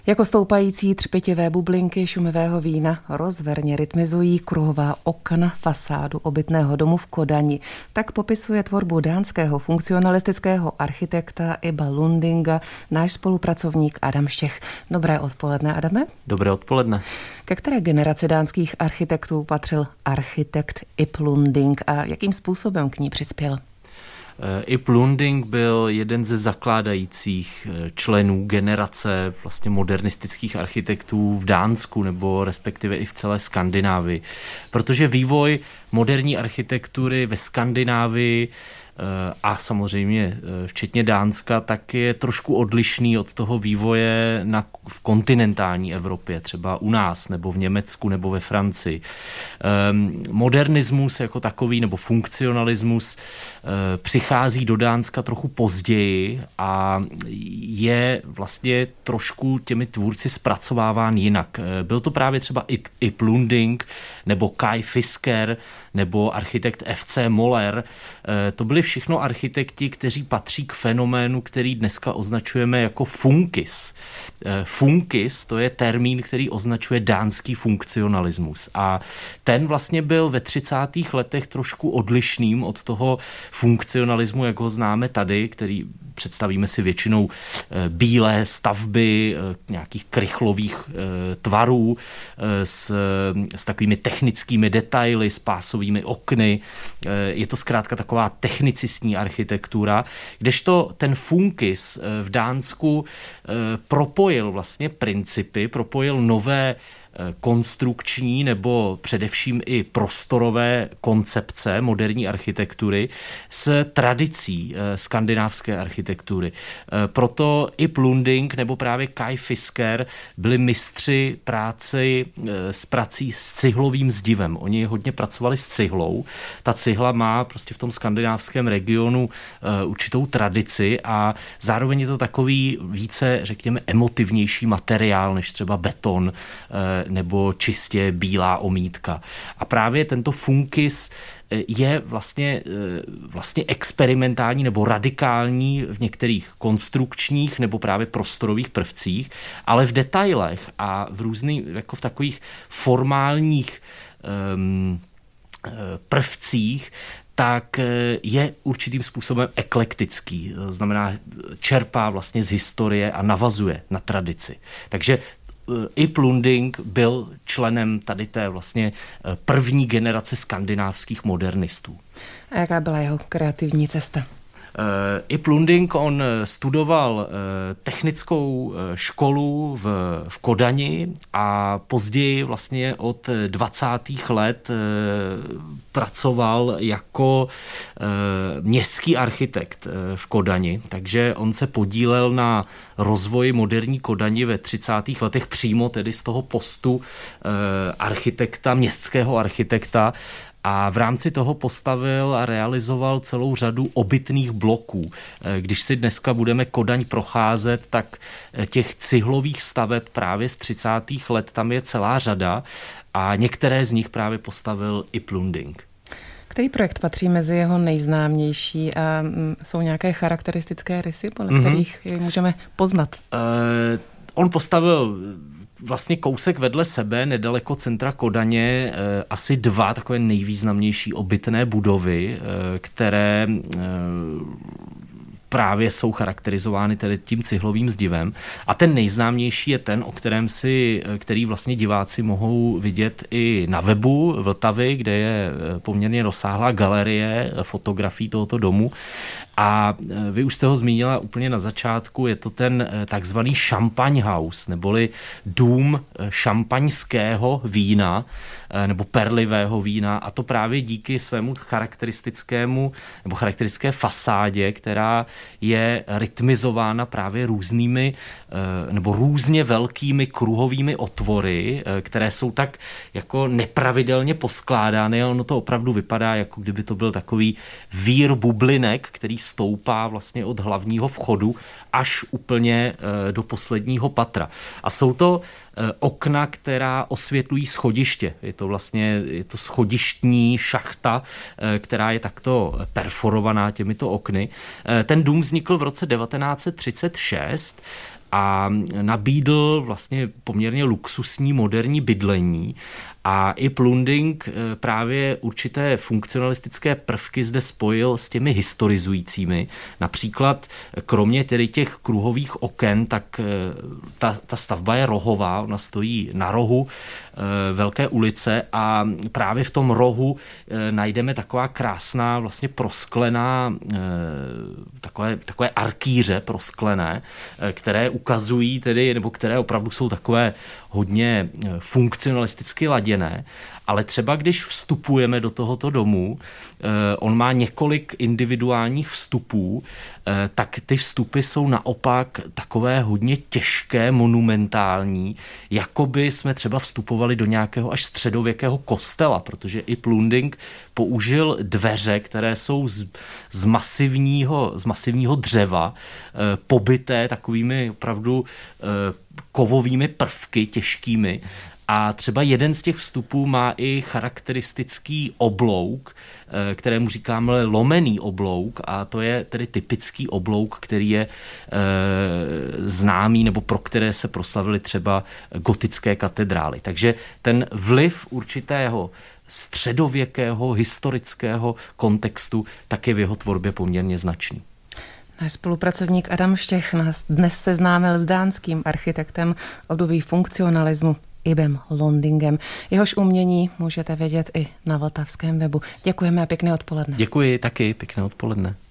Jako stoupající třpětivé bublinky šumivého vína rozverně rytmizují kruhová okna fasádu obytného domu v Kodani. Tak popisuje tvorbu dánského funkcionalistického architekta Iba Lundinga náš spolupracovník Adam Štěch. Dobré odpoledne, Adame. Dobré odpoledne. Ke které generaci dánských architektů patřil architekt Ib Lunding a jakým způsobem k ní přispěl? Ib Lunding byl jeden ze zakládajících členů generace vlastně modernistických architektů v Dánsku nebo respektive i v celé Skandinávii. Protože vývoj moderní architektury ve Skandinávii a samozřejmě včetně Dánska, tak je trošku odlišný od toho vývoje v kontinentální Evropě, třeba u nás, nebo v Německu, nebo ve Francii. Modernismus jako takový, nebo funkcionalismus přichází do Dánska trochu později a je vlastně trošku těmi tvůrci zpracováván jinak. Byl to právě třeba Ib Lunding, nebo Kai Fisker, nebo architekt F.C. Moller. To byli všechno architekti, kteří patří k fenoménu, který dneska označujeme jako funkis. Funkis, to je termín, který označuje dánský funkcionalismus. A ten vlastně byl ve 30. letech trošku odlišným od toho funkcionalismu, jak ho známe tady, který představíme si většinou bílé stavby, nějakých krychlových tvarů s takovými technickými detaily, s pásovými okny. Je to zkrátka taková technicistní architektura, kdežto ten funkis v Dánsku propojil vlastně principy, propojil nové konstrukční nebo především i prostorové koncepce moderní architektury s tradicí skandinávské architektury. Proto Ib Lunding nebo právě Kai Fisker byli mistři s prací s cihlovým zdivem. Oni hodně pracovali s cihlou. Ta cihla má prostě v tom skandinávském regionu určitou tradici a zároveň je to takový více, řekněme, emotivnější materiál než třeba beton nebo čistě bílá omítka. A právě tento funkis je vlastně experimentální nebo radikální v některých konstrukčních nebo právě prostorových prvcích, ale v detailech a v různých, jako v takových formálních prvcích, tak je určitým způsobem eklektický. To znamená, čerpá vlastně z historie a navazuje na tradici. Takže Ib Lunding byl členem tady té vlastně první generace skandinávských modernistů. A jaká byla jeho kreativní cesta? Ib Lunding, on studoval technickou školu v Kodani a později vlastně od 20. let pracoval jako městský architekt v Kodani, takže on se podílel na rozvoji moderní Kodani ve 30. letech přímo tedy z toho postu architekta, městského architekta. A v rámci toho postavil a realizoval celou řadu obytných bloků. Když si dneska budeme Kodaň procházet, tak těch cihlových staveb právě z 30. let tam je celá řada a některé z nich právě postavil Ib Lunding. Který projekt patří mezi jeho nejznámější a jsou nějaké charakteristické rysy, podle kterých je můžeme poznat? On postavil vlastně kousek vedle sebe, nedaleko centra Kodaně, asi 2 takové nejvýznamnější obytné budovy, které právě jsou charakterizovány tedy tím cihlovým zdivem. A ten nejznámější je ten, který vlastně diváci mohou vidět i na webu Vltavy, kde je poměrně rozsáhlá galerie fotografií tohoto domu. A vy už jste ho zmínila úplně na začátku, je to ten takzvaný Champagne House, neboli dům šampaňského vína nebo perlivého vína, a to právě díky svému charakteristické fasádě, která je rytmizována právě různými nebo různě velkými kruhovými otvory, které jsou tak jako nepravidelně poskládány a ono to opravdu vypadá, jako kdyby to byl takový vír bublinek, který stoupá vlastně od hlavního vchodu až úplně do posledního patra. A jsou to okna, která osvětlují schodiště. Je to schodištní šachta, která je takto perforovaná těmito okny. Ten dům vznikl v roce 1936 a nabídl vlastně poměrně luxusní moderní bydlení. A i Plunding právě určité funkcionalistické prvky zde spojil s těmi historizujícími. Například kromě tedy těch kruhových oken, tak ta stavba je rohová, ona stojí na rohu velké ulice a právě v tom rohu najdeme taková krásná vlastně prosklená, takové arkýře prosklené, které ukazují tedy, nebo které opravdu jsou takové hodně funkcionalisticky laděné, ale třeba když vstupujeme do tohoto domu, on má několik individuálních vstupů, tak ty vstupy jsou naopak takové hodně těžké, monumentální, jako by jsme třeba vstupovali do nějakého až středověkého kostela, protože i Plunding použil dveře, které jsou z masivního dřeva, pobyté takovými opravdu kovovými prvky těžkými. A třeba jeden z těch vstupů má i charakteristický oblouk, kterému říkáme lomený oblouk, a to je tedy typický oblouk, který je známý nebo pro které se proslavily třeba gotické katedrály. Takže ten vliv určitého středověkého historického kontextu tak je v jeho tvorbě poměrně značný. Náš spolupracovník Adam Štech nás dnes seznámil s dánským architektem období funkcionalismu Ibem Lundingem. Jehož umění můžete vědět i na vltavském webu. Děkujeme a pěkné odpoledne. Děkuji taky, pěkné odpoledne.